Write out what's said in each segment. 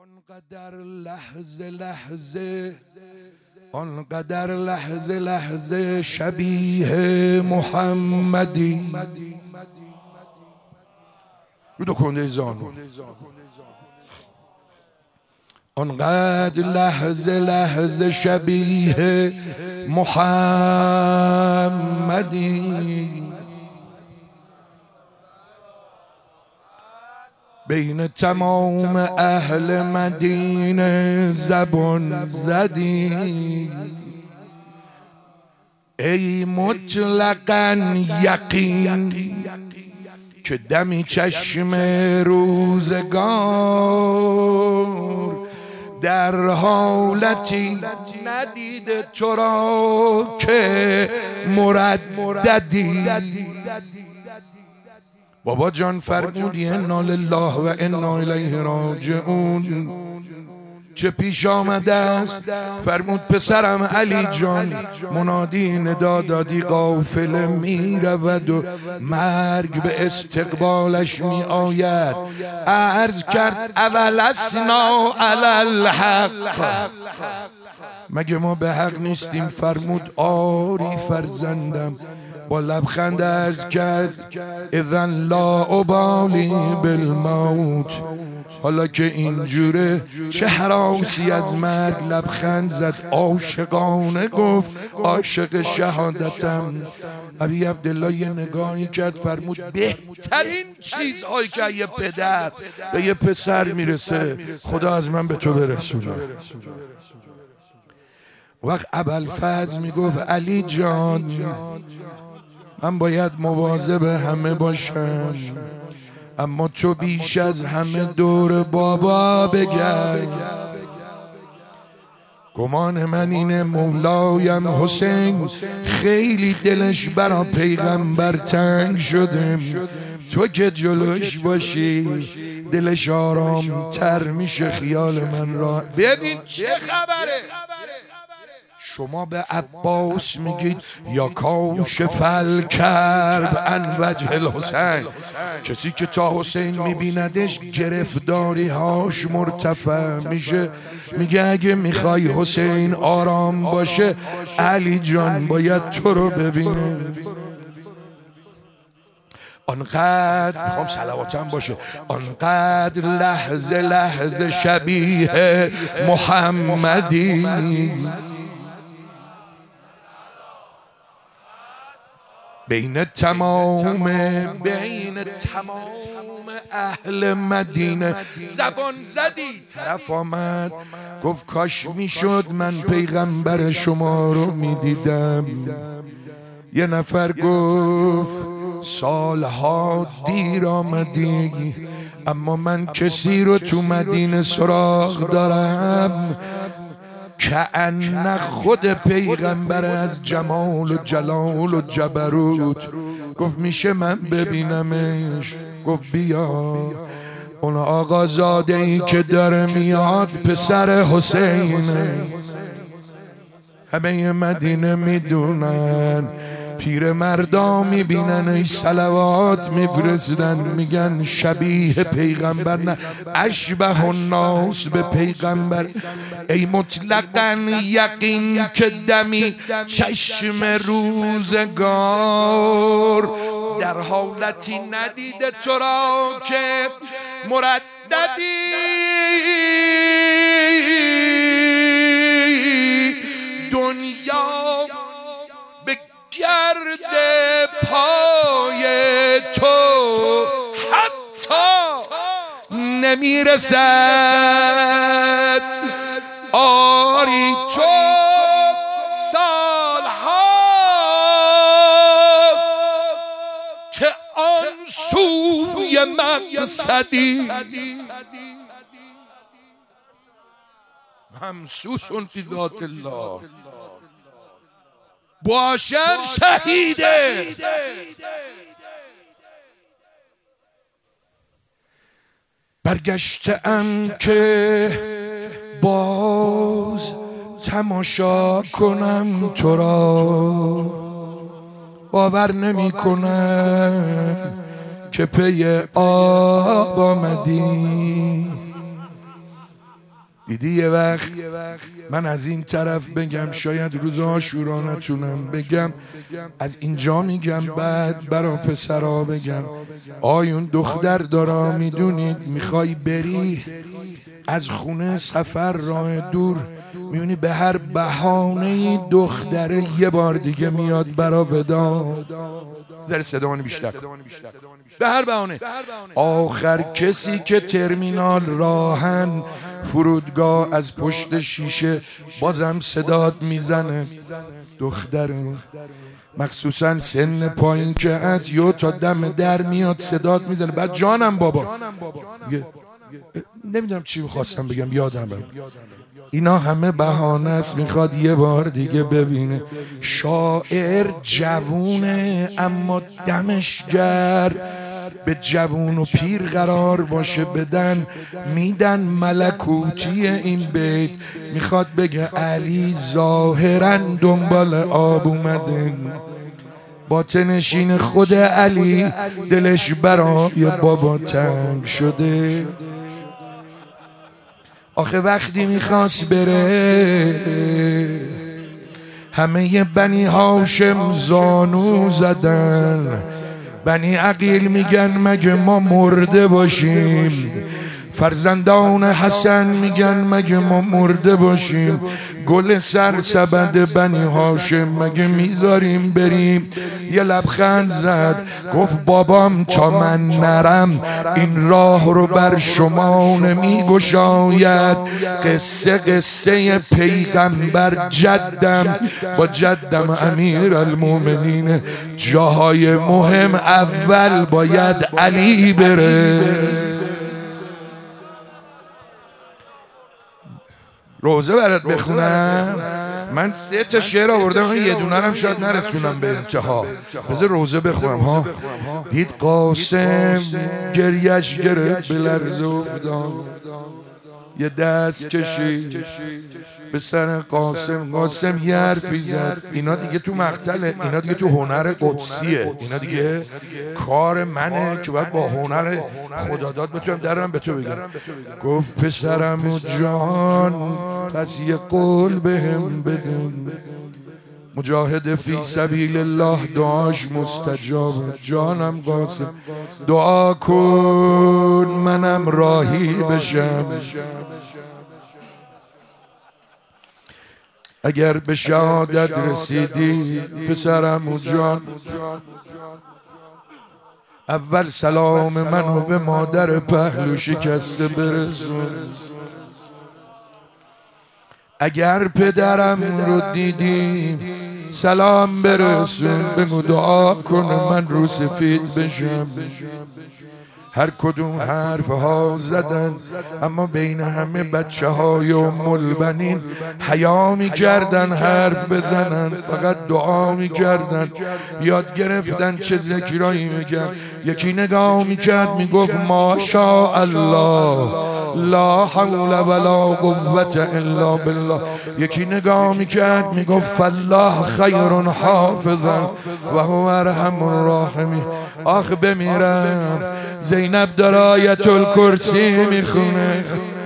آنقدر لحظه لحظه شبیه محمدی دو کنده زانو. آنقدر لحظه شبیه محمدی بین تمام اهل مدینه زبان زدی ای مطلقاً یقین که دمی چشم روزگار در حالتی ندیده تو را که مرددی. بابا جان فرمودی انا لله و انا الیه راجعون. چه پیش آمده است؟ فرمود پسرم علی جان منادی ندا دادی قافله می رود و مرگ به استقبالش می آید. عرض کرد اولسنا علی الحق، مگه ما به حق نیستیم؟ فرمود آری فرزندم. با لبخند عرض کرد اذن لا ابالی بالموت. حالا که اینجوره چه هراسی از مرگ. لبخند زد عاشقانه گفت عاشق شهادتم. ابی عبدالله یه نگاهی کرد فرمود بهترین چیزهایی که یه پدر به یه پسر میرسه خدا از من به تو برسونه. وقت ابوالفضل میگفت علی جان من باید مواظب همه باشم، اما تو بیش از همه دور بابا بگرد. گمان من اینه مولایم حسین خیلی دلش برا پیغمبر تنگ شده، تو که جلوش باشی دلش آرام تر میشه. خیال من را ببین چه خبره. شما به عباس میگید یا کاشف الکرب عن وجه الحسین. کسی که تا حسین میبیندش گرفتاری هاش مرتفع میشه. میگه اگه میخوای حسین آرام باشه علی جان باید تو رو ببینه. آنقدر میخوام صلواتم باشه. آنقدر لحظه شبیه محمدی بین تمام اهل مدینه زبان زدی. طرف آمد گفت کاش میشد من پیغمبر شما رو میدیدم. یه نفر گفت سالها دیر آمدی، اما من کسی رو تو مدینه سراغ دارم که ان خود پیغمبر از جمال و جلال و جبروت. گفت میشه من ببینمش؟ گفت بیا. اون آقازاده ای که داره میاد پسر حسینه. همه مدینه میدونن، پیر مردا میبینن ای صلوات میفرستن میگن شبیه پیغمبر نه اشبه الناس به پیغمبر. ای مطلقاً یقین که دمی چشم روزگار در حالتی ندیده تو را که مرددی. دنیا به گرد پای تو حتی نمیرسد. آری تو سال هاست که آن سوی مقصدی. همسوسون فی ذات الله باشم شهیده. برگشتم که باز تماشا کنم تو را، باور نمی کنم که پی آب آمدی. دیدی یه وقت من از این طرف بگم شاید روز عاشورا نتونم بگم، از اینجا میگم بعد برا پسرا بگم. آیون دختر دارا میدونید میخوای بری از خونه سفر راه دور، میبینی به هر بهانه‌ای دختره یه بار دیگه میاد برا ودا. ذره صدامانی بیشتر، به هر بهانه. آخر کسی که ترمینال راهن، فرودگاه از پشت شیشه بازم صدات میزنه دختره، مخصوصا سن پایین که از یو تا دم در میاد صدات میزنه. بعد جانم بابا نمیدونم چی خواستم بگم، یادم بگم. اینا همه بهانه است، میخواد یه بار دیگه ببینه. شاعر جوونه اما دمش گرم، به جوون و پیر قرار باشه بدن میدن ملکوتی این بیت. میخواد بگه علی ظاهرا دنبال آب اومده، باطنشین خود علی دلش برای بابا تنگ شده. آخه وقتی میخواست بره همه بنی هاشم زانو زدن. بنی عقیل میگن مگه ما مرده باشیم، فرزندان حسن میگن مگه ما مرده باشیم. گل سر سبد بنی هاشم مگه میذاریم بریم. یه لبخند زد گفت بابام تا من نرم این راه رو بر شما نمیگشاید. قصه پیغمبر جدم با جدم امیر المومنین، جاهای مهم اول باید علی بره. روزه برات بخونم؟ من 3 تا شعر آوردم، یه دونه هم شاید نرسونم به انتها. بذار روزه بخونم ها. دید قاسم گریش گرفت به لرزه افتاد، یه دست کشید به سر قاسم. قاسم یه حرفی زد. اینا دیگه تو مقتله، اینا دیگه تو هنر قدسیه، اینا دیگه کار منه که باید با هنر خداداد بتونم درم به تو بگم. گفت پسرم و جان پس یه قول بهم بدن، مجاهد فی سبیل الله دعاش مستجاب. جانم قاسم دعا کن منم راهی بشم، اگر به شهادت رسیدی پسرم و جان. اول سلام منو به مادر پهلو شکسته برسون، اگر پدرم رو دیدی سلام برسون، بگو دعا کنه من رو سفید بشم. هر کدوم حرف ها زدن، اما بین همه بچه های ام البنین حیا می کردن حرف بزنن، فقط دعا می کردن. یاد گرفتن چه ذکرایی میگن. یکی نگاه می کرد می گفت ماشاء الله لا حول ولا قوة الا بالله. یکی نگاه می کرد می گفت فالله خیر حافظا و هو ارحم الراحمین. آخ بمیرم زینب در آیت الکرسی میخونه.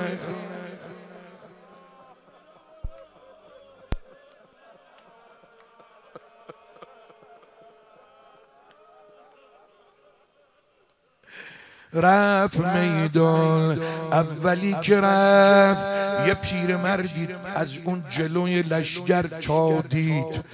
رفت میدان، اولی که رفت یه پیرمردی از اون جلوی لشگر تا دید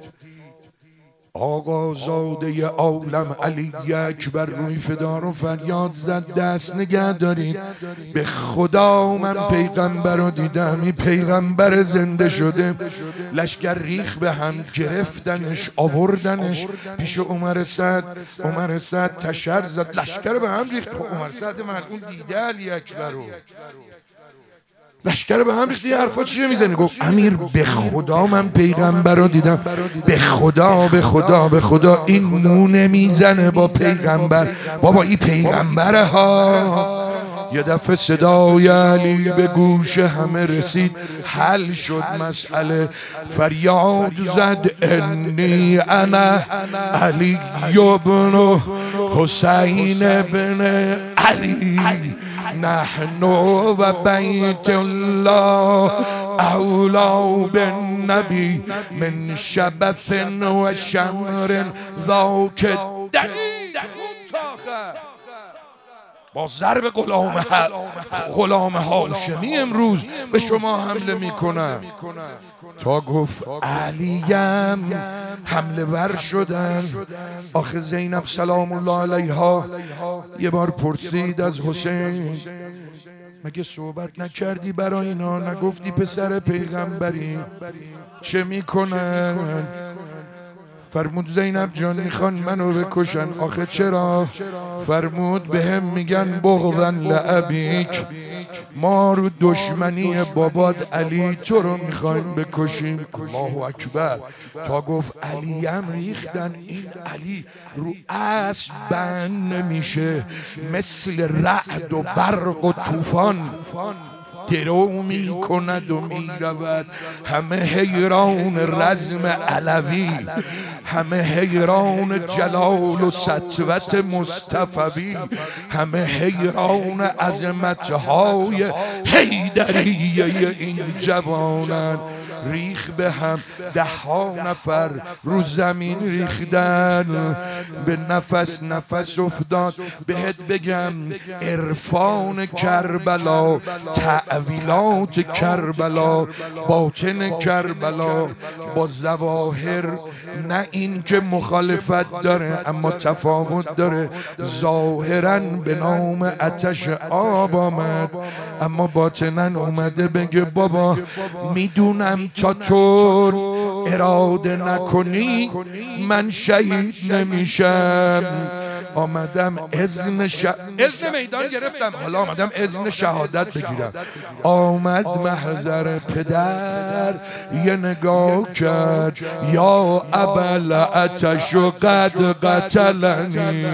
آقازاده عالم علی اکبر روی فدار و فریاد زد دست نگه دارید، به خدا من پیغمبر رو دیدم، این پیغمبر زنده شده. لشکر ریخ به هم، گرفتنش آوردنش پیش عمر سعد. عمر سعد تشر زد، لشکر به هم ریخت. عمر سعد ملعون دیده علی اکبر رو، لشکر به هم ریختی، حرفا چیه میزنی؟ گفت امیر به خدا من پیغمبر رو دیدم، به خدا به خدا به خدا این مونه میزنه با پیغمبر. بابا این پیغمبره ها. یه دفعه صدای علی به گوش همه رسید، حل شد مسئله. فریاد زد انی انا علی ابن حسین ابن علی نحن و بیت الله اولا بالنبی من شبث و شمر ذاک دلیل. با ضرب غلام هاشمی امروز به شما حمله میکنن. تا گفت علیم حمله ور شدن. آخه زینب سلام الله علیها یه بار پرسید از حسین مگه صحبت نکردی برای اینا؟ نگفتی پسر پیغمبری چه میکنن؟ فرمود زینب جان میخوان منو بکشن. آخه چرا؟ فرمود بهم میگن بغضا لابیک، ما رو دشمنی بابات علی تو رو میخوایم بکشیم. الله اکبر. تا گفت علیم ریختن. این علی رو اسب بند نمیشه، مثل رعد و برق و طوفان درو می کند و می رود. همه حیران رزم علوی، همه حیران جلال و سطوت مصطفی، همه حیران عظمتهای حیدریه این جوانان. ریخ به هم 10 نفر رو زمین ریختن. به نفس افتاد. بهت بگم عرفان کربلا، تعویلات کربلا، باطن کربلا با ظواهر نه این که مخالفت داره اما تفاوت داره. ظاهرا به نام آتش آب آمد اما باطنا اومده بگه بابا میدونم تا تو اراده نکنی من شهید نمیشم. آمدم اذن میدان گرفتم، حالا آمدم اذن شهادت بگیرم. آمد محضر پدر یه نگاه کرد، یا ابل آتش و قد قتلنی.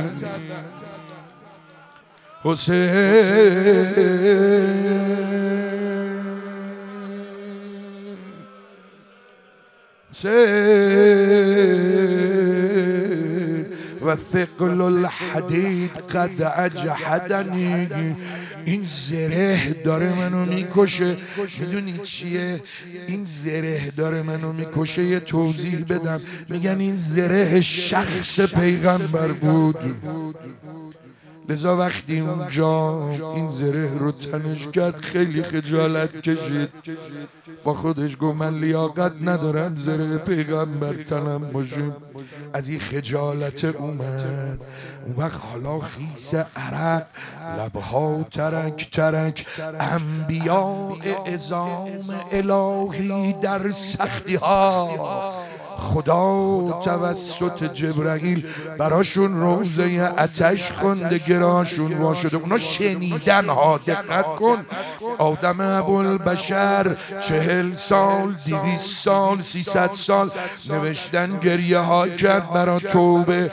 و ثقل الحدید قد اجحدنی. این زره داره منو میکشه. میدونی چیه؟ این زره داره منو میکشه. یه توضیح بدم. میگن این زره شخص پیغمبر بود، لذا وقتی اونجا این زره رو تنش کرد خیلی خجالت کشید. با خودش گفت من لیاقت ندارم زره پیغمبر تنم باشیم. از این خجالت اومد. اون وقت حالا خیس عرق، لبها ترک انبیاء عظام الهی در سختی ها خدا توسط جبرائیل براشون روزه آتش خونده، گراشون وا شده. اونا شنیدن ها، دقت کن. آدم ابوالبشر 40 سال 200 سال 300 سال نوشتن، گریه ها کرد برا توبه،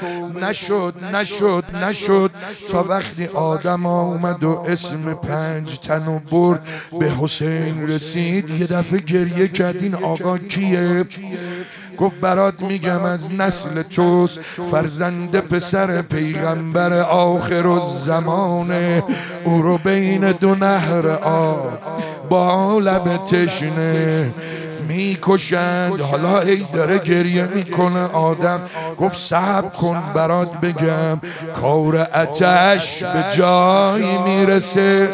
نشد تا وقتی آدم اومد و اسم 5 تن برد به حسین رسید. یه دفعه گریه کرد. این آقا کیه؟ گفت برات میگم از نسل توست، فرزند پسر پیغمبر آخر الزمانه. او رو بین 2 نهر آب با لب تشنه میکشند. حالا ای داره گریه میکنه آدم. گفت صبر کن برات بگم کار آتش به جایی میرسه.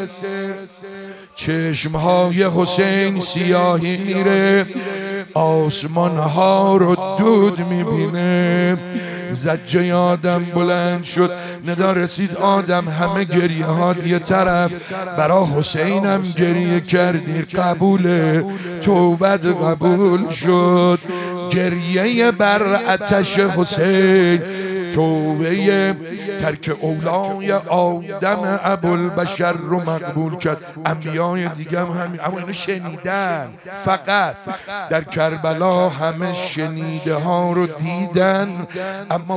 چشمهای حسین سیاهی میره، آسمان ها رو دود میبینه. زجه آدم بلند شد، ندا رسید آدم. همه گریه ها یه طرف، برا حسینم گریه کردی، قبوله، توبت قبول شد. گریه بر آتش حسین، توبه ترک اولای آدم ابوالبشر رو مقبول کرد. انبیای دیگه هم همین، اما اینو شنیدن. فقط در کربلا همه شنیده ها رو دیدن، اما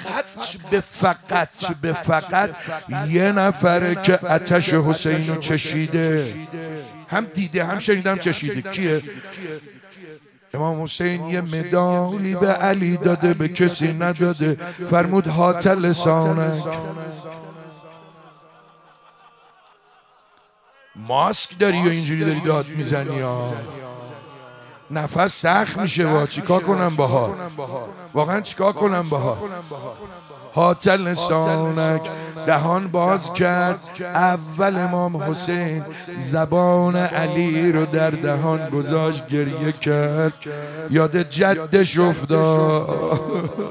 به فقط یه نفره که آتش حسین رو چشیده، هم دیده هم شنیده هم چشیده. کیه؟ امام حسین یه مدالی به علی داده، به کسی نداده. فرمود هات لسانک، ماسک داری و اینجوری داری داد میزنی ها. نفس سخت میشه. چیکار کنم باها؟ واقعا چیکار کنم باها؟ هاتل لسانک، دهان باز کرد. اول امام حسین زبان علی رو در دهان گذاشت، گریه کرد، یاد جدش افتاد.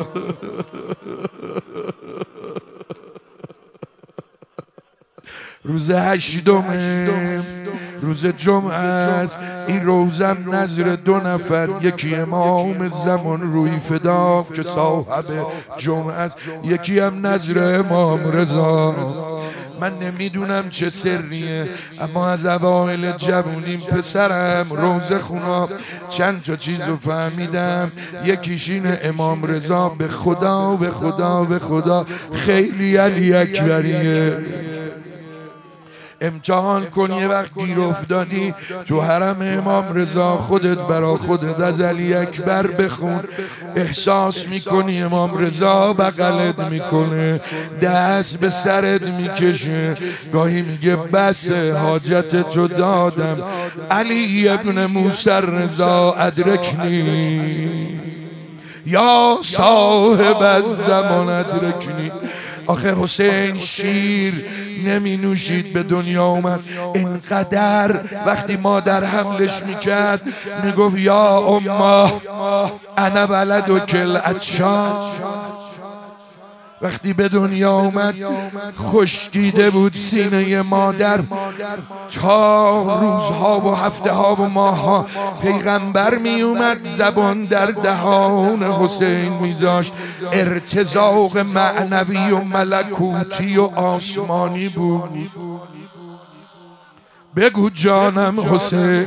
روز 8 روز جمعه است. این روزم نظر 2 نفر، یکی امام زمان روی فدا که صاحب جمعه است، یکی هم نظر امام رضا. من نمیدونم چه سریه، اما از اوایل جوونیم پسرم روزه خونا چند تا چیز رو فهمیدم. یکیش اینه امام رضا به خدا به خدا به خدا خیلی علی اکبریه. امتحان کن، یه وقت گیر افتادی تو حرم امام رضا، خودت برا خودت از علی اکبر بخون، احساس میکنی امام رضا بغلت میکنه، دست به سرت میکشه، گاهی میگه بس حاجت تو دادم، علی ابن موسی رضا ادرکنی یا صاحب الزمان ادرکنی. آخه حسین شیر نمی نوشید به دنیا اومد، اینقدر وقتی مادر حملش میکرد میگفت یا امه انا ولد کل عطشان. وقتی به دنیا اومد خشکیده بود سینه مادر، تا روزها و هفته ها و ماهها پیغمبر می اومد زبان در دهان حسین میذاشت. ارتزاق معنوی و ملکوتی و آسمانی بود. بگو جانم حسین.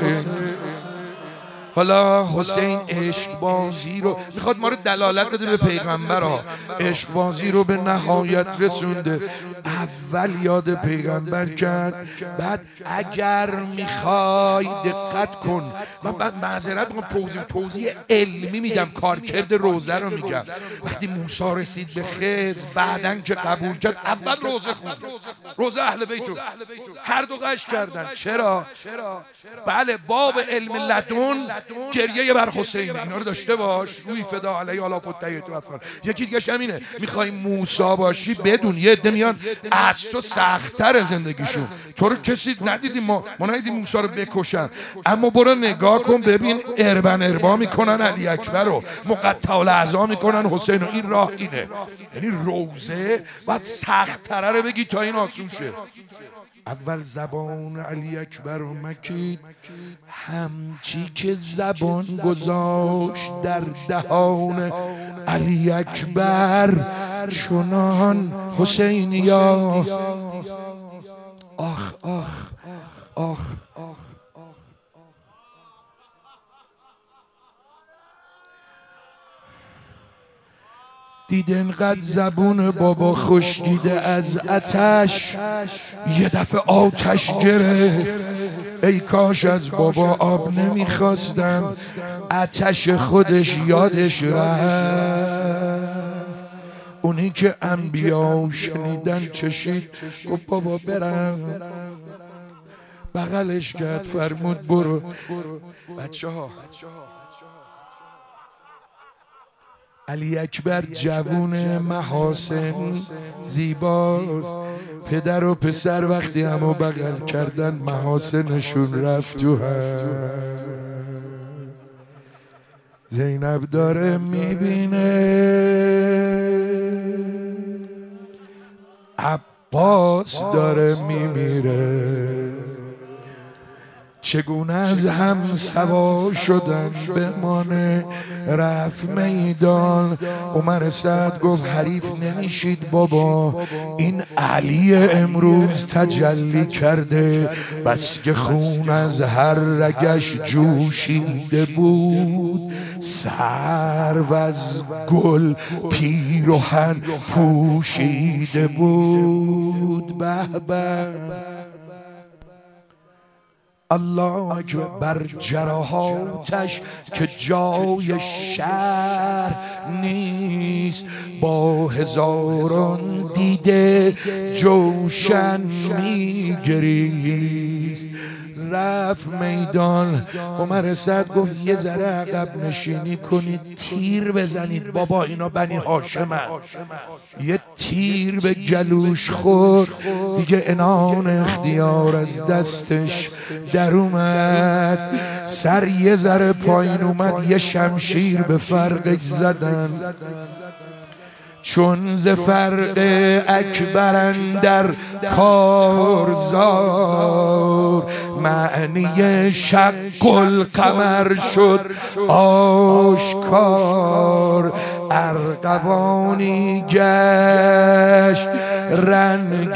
حالا حسین عشق بازی رو میخواد ما رو دلالت بده به پیغمبر ها، عشق بازی رو به نهایت رسونده. اول یاد پیغمبر کرد، بعد اگر میخوای دقت کن، من معذرت میخوام توضیح علمی میدم، کارکرد روزه رو میگم. وقتی موسی رسید به خضر بعدن که قبول کرد، اول روزه خوند، روزه اهل بیتو، هر دو قش کردن. چرا؟ بله باب علم لدن گریه بر حسین اینا رو داشته باش، روی فدا علیه آلا فتحیت و افغان. یکی دیگه همینه، میخوای موسی باشی بدون یه عده میان از تو سخت‌تر زندگیشون. تو رو کسی ندیدیم، ما ندیدیم موسی رو بکشن، اما برو نگاه کن ببین اربا میکنن علی اکبر رو، مقطع الاعضا میکنن حسین رو. این راه اینه، یعنی روزه باید سخت‌تره رو بگی تا این آسون شه. اول زبان علی اکبر رو مکید، همچی که زبان گذاشت در دهان علی اکبر، چنان حسینیا. آخ آخ آخ دید انقدر زبون بابا خشکیده از آتش، یه دفعه آتش گرفت. ای کاش از بابا آب نمیخواستم، آتش خودش یادش رفت. اونی که انبیا شنیدن چشید، گفت بابا برم، بغلش کرد فرمود برو. بچه ها، علی اکبر جوون محاسن زیباست. پدر و پسر وقتی همو بغل کردن محاسنشون رفت تو هم. زینب داره میبینه عباس داره میمیره، چگونه از هم سوا شدن بمانه. رفت میدان، عمر سعد گفت حریف نمیشید بابا، این علی امروز تجلی کرده. بس که خون از هر رگش جوشیده بود، سرو از گل پیرهن پوشیده بود. به به الله اکبر. بر جراحاتش که جای شهر نیست، با هزاران دیده جوشن میگری. است. رفت میدان. عمر سعد گفت یه ذره عقب نشینی کنید، تیر بزنید. بابا اینا بنی هاشمن. یه تیر به گلوش خورد دیگه، عنان اختیار از دستش در اومد. سر یه ذره پایین اومد، یه شمشیر به فرقش زدن. چون ز فرق اکبر اندر کارزار، معنی شق القمر شد آشکار. ارغوانی گشت رنگ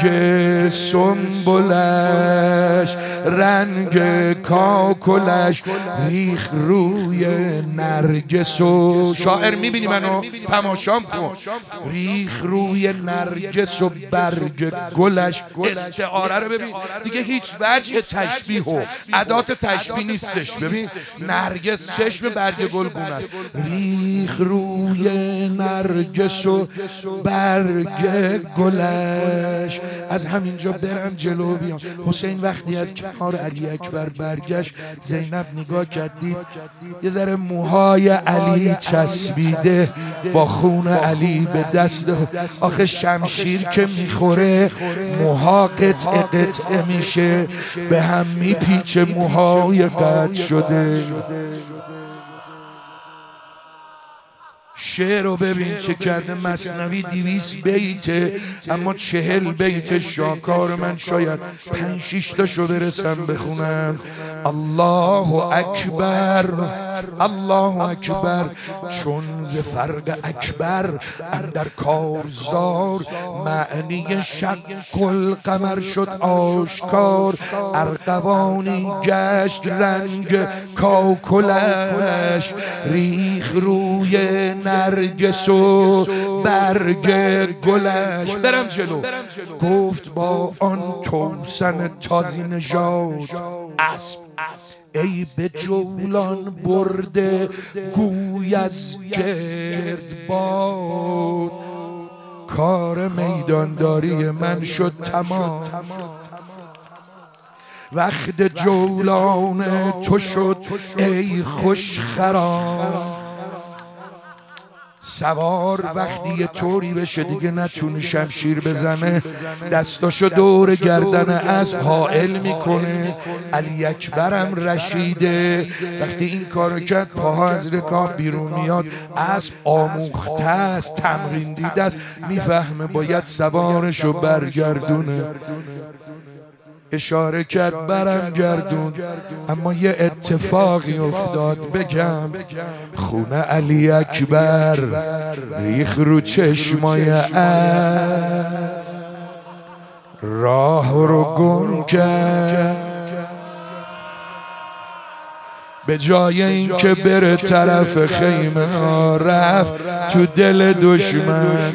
سنبلش، رنگ کاکلش ریخ روی نرگس. و شاعر میبینی منو تماشام کن، ریخ روی نرگس و برگ گلش. استعاره رو ببین دیگه، هیچ وجه تشبیه و ادات تشبیه نیستش. ببین نرگس چشم برگ گل گونش، ریخ روی نرگس و برگ گلش. از همینجا برم جلو بیام. حسین وقتی از کنار علی اکبر برگشت، زینب نگاه کردید یه ذره موهای علی چسبیده با خون علی به دست. آخه شمشیر که میخوره موها قطعه قطعه میشه، به هم میپیچه، موهای قطع شده. شعر رو ببین چه کرده مثنوی، 200 بیته اما 40 بیت شاکار. من شاید 5-6 تاشو برسم بخونم. الله اکبر، الله اکبر. چون ز فرق اکبر اندر کارزار، معنی شق القمر شد آشکار. ارغوانی گشت رنگ کاکلش، ریخ روی نرگس و برگ گلش. برم جلو. گفت با آن توسن تازی نژاد اسب، ای به جولان برده گوی از گرد باد. کار میدانداری من شد تمام، وقت جولان تو شد ای خوش خرام. سوار وقتی یه طوری بشه دیگه نتونه شمشیر بزنه، دستاشو دور گردن اسب حائل میکنه. علی اکبرم رشیده وقتی این کارو کرد، پاها از رکاب بیرون میاد. اسب آموخته است، تمرین دیده است، میفهمه باید سوارشو برگردونه. اشاره کرد برم گردون. اما یه اتفاقی افتاد بگم. خون علی اکبر ریخ رو چشمای اسب، راه رو گم کرد. به جای این که بره طرف خیمه ها، رفت تو دل دشمن.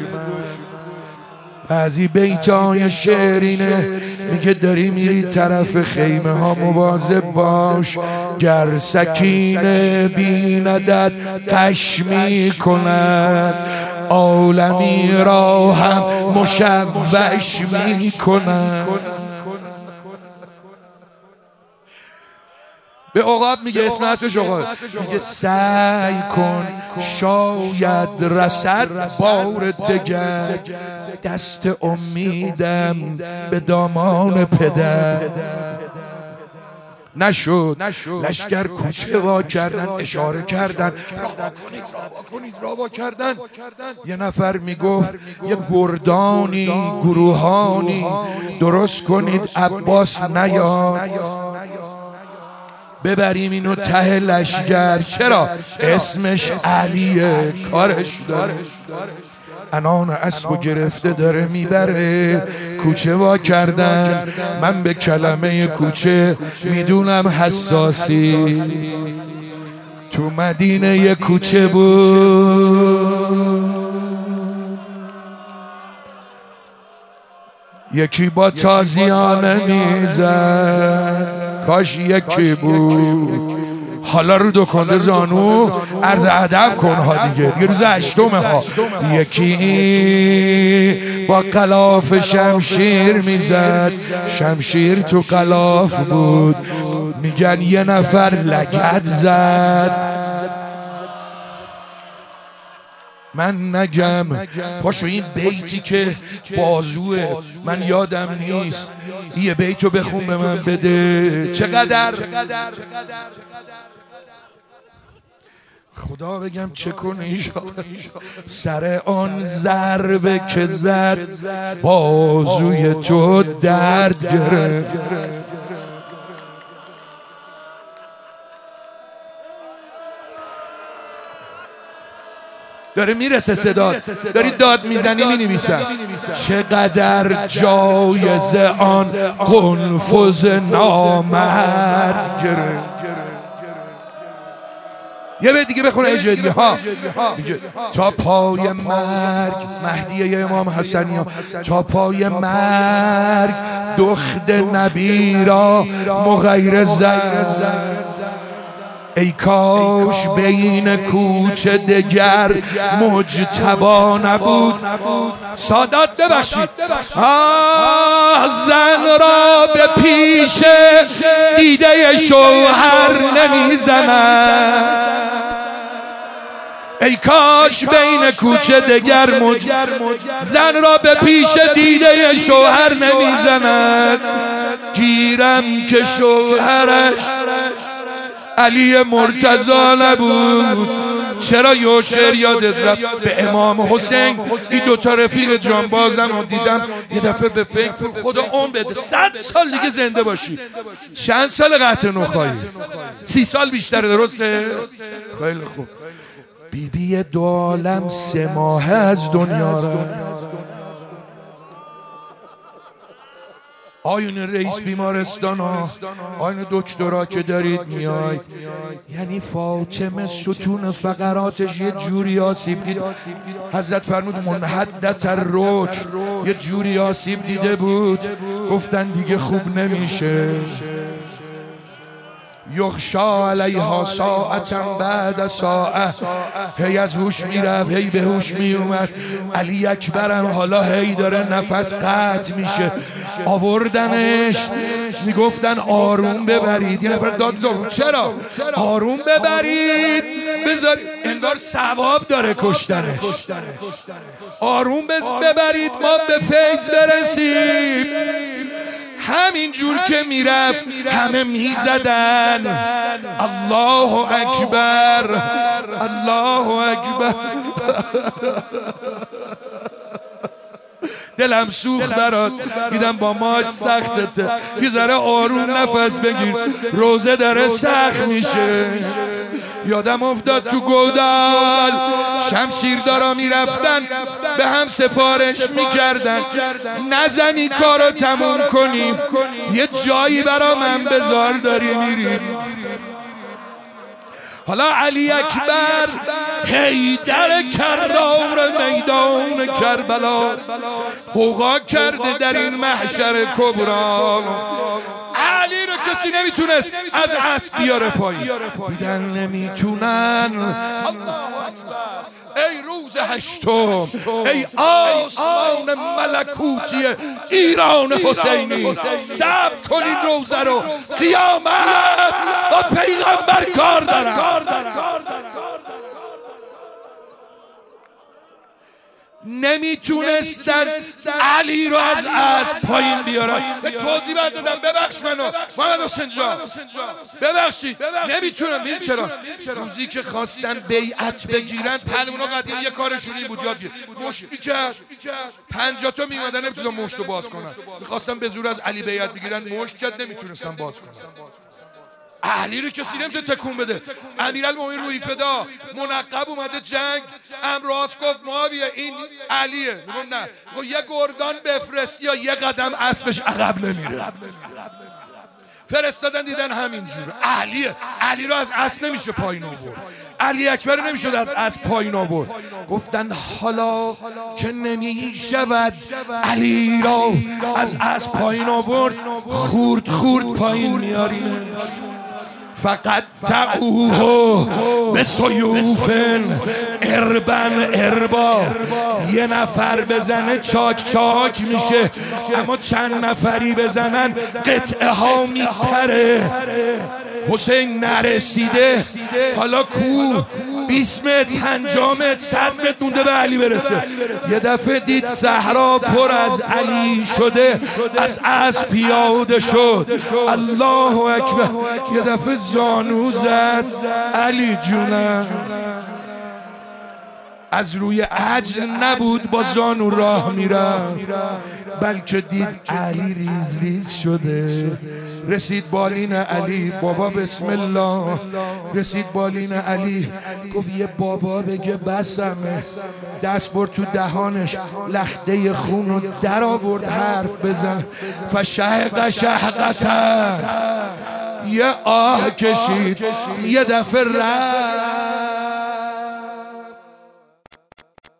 بعضی بیتای شعرینه میگه داری میری طرف خیمه ها، مواظب باش، گر سکینه بیندت قش میکند، عالمی را هم مشوش میکند. به عقاب میگه، اسم اسمش عقاب، میگه سعی کن شاید رسد بار دگر، دست امیدم به دامان پدر. نشد. لشکر کوچه وا کردن، اشاره کردن راوا کردن. یه نفر میگفت یه گردانی گروهانی درست کنید، عباس نیاد، ببریم اینو ته لشگر. چرا؟ اسمش علیه، کارش داره. انان اسبو گرفته داره میبره. کوچه وا کردن. من به کلمه کوچه میدونم حساسی. تو مدینه یه کوچه بود، یکی با تازیانه میزد، کاش یکی بود حالا رو دو زانو عرض ادب کن ها دیگه روز 8 ها. یکی با غلاف شمشیر میزد، شمشیر تو غلاف بود، میگن یه نفر لگد زد. من نگم پاشو این بیتی که بازوه من یادم نیست، یه بیتو بخون به من بده. چقدر خدا بگم چه کنی سر آن ضربه که زد بازوی تو درد گرفت. داره میرسه صدا، داری داد میزنی مینویسم. چقدر جایزه آن قنفذ نامرد گرفت. یه بیت دیگه بخونه اجازه دیگه ها. تا پای مرگ، مهدیه امام حسنی ها، تا پای مرگ دخت نبی را مغیر زد. ای کاش بین کوچه دگر مجتبا نبود. سادات ببخشید. زن را به پیش دیده شوهر نمیزند. ای کاش بین کوچه دگر زن را به پیش دیده شوهر نمیزند. گیرم که شوهرش علی مرتضی نبود. چرا یه شعر یادت رفت به امام حسین. این دوتا رفیق جانبازم رو دیدم یه دفعه به فکر خدا عمر بده 100 سال دیگه زنده باشی. چند سال قطع نخواهی؟ 30 سال بیشتره، درسته؟ خیلی خوب. بیبی دو عالم 3 ماه از دنیا رفت. آیون رئیس بیمارستان ها، آیون دکترها که دارید میاید، یعنی فاطمه ستون فقراتش یه جوری آسیب دید. حضرت فرمود منحدت الرکب، یه جوری آسیب دیده بود، گفتن دیگه خوب نمیشه. یخشا علیها ساعتا بعد ساعه. هی از هوش میرفت، هی به هوش میومد. علی اکبرم حالا هی داره نفس قطع میشه. آوردنش، میگفتن آروم ببرید. یه نفر داد زد چرا؟ آروم ببرید بذارید، انگار ثواب داره کشتنش. آروم ببرید ما به فیض برسیم. همین جور که میرفت همه میزدن الله اکبر الله اکبر. دلم سوخت برات، دیدم با ماچ سختته، یه ذره آروم نفس بگیر، روزه داره سخت میشه. یادم افتاد تو گودال شمشیردارا میرفتن به هم سفارش میکردن نزنی کارو تموم کنیم، یه جایی برا من بذار داری میریم. حالا علی اکبر حیدر کرار میدان کربلا غوغا کرده در این محشر کبرا. علی رو کسی نمیتونست از اسب بیاره پایین، دیدن نمیتونن. الله اکبر. ای روز 8، ای آسمان ملکوتی ایران حسینی، ثبت کنید روزه رو، قیامت با پیغمبر کار دارم. نمیتونستن علی رو از اسب پایین بیارن. یک توضیح بعد دادم، ببخش منو محمد حسین جان، ببخشید. نمیتونم. میدونی چرا؟ روزی که خواستن بیعت بگیرن، پهلوانا قدیم یه کارشون این بود، یاد گیر مشت میکرد 50 تا میمدن نمیتونستن مشتو باز کنن. میخواستن به زور از علی بیعت بگیرن، مشت کرد نمیتونستن باز کنن. علی رو کسی نمیتونه تکون بده. امیرالمومنین روحی فدا منقب اومده جنگ، امراض گفت معاویه این علیه. میگم نه، میگم یه گردان بفرست یا یه قدم اسبش عقب نمیره. فرستادن دیدن همینجور علیه. علی رو از اسب نمیشه پایین آورد، علی اکبر نمیشد از اسب پایین آورد. گفتن حالا که نمیشود علی را از اسب پایین آورد، خورد خورد پایین میارینش. فقط تعوه به سیوف اربن اربا. یه نفر بزنه چاک چاک میشه، اما چند نفری بزنن قطعه ها میپره. حسین نرسیده، حالا کو 20 متر 50 متر 100 متر مونده به علی برسه. یه دفعه دید صحرا پر از علی شده، از اسب پیاده شد. الله اکبر. یه دفعه زانو زد، علی جونم. از روی عجز نبود با زانو راه میرفت، بلکه دید علی ریز ریز شده. رسید بالین علی، بابا بسم الله. رسید بالین علی، گفت یه بابا بگه بسمه. دست برد تو دهانش، لخته خونو در آورد حرف بزن. فشهق شهقتن، یه آه کشید، یه دفعه رفت.